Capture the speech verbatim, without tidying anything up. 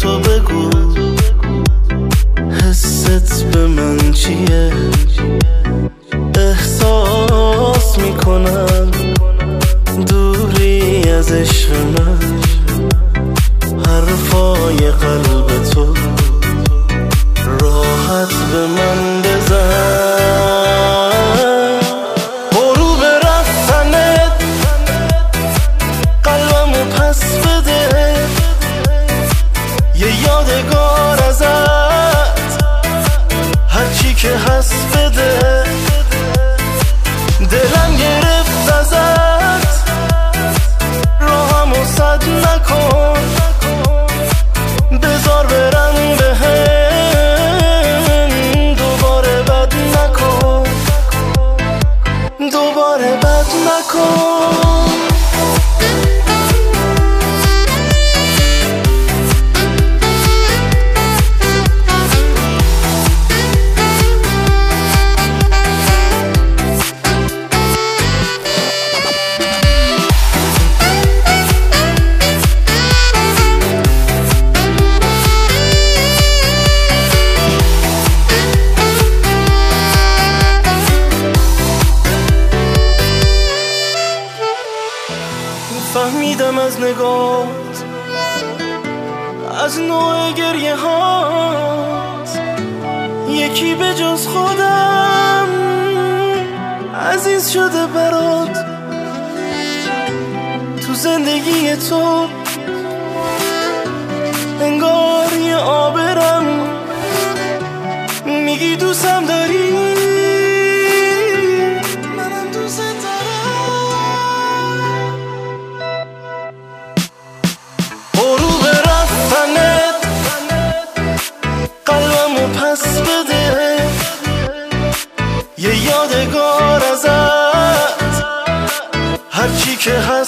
تو بگو حست به من چیه؟ احساس میکنم دوری از عشق من، حرفای قلب تو راحت به من بزن. برو به رفتنت قلبمو پس بده، یه یادگار ازت هرچی که هست بده. دلم گرفت ازت راهمو سد نکن، بذار برم بهم دوباره بد نکن، دوباره بد نکن. فهمیدم از نگات، از نوع گریه هات، یکی به جز خودم عزیز شده برات. تو زندگی تو انگار یه آبرم، میگی دوستم داری، منم دوست دارم. برو به رفتنت قلبمو پس بده، یه یادگار ازت هرچی که هست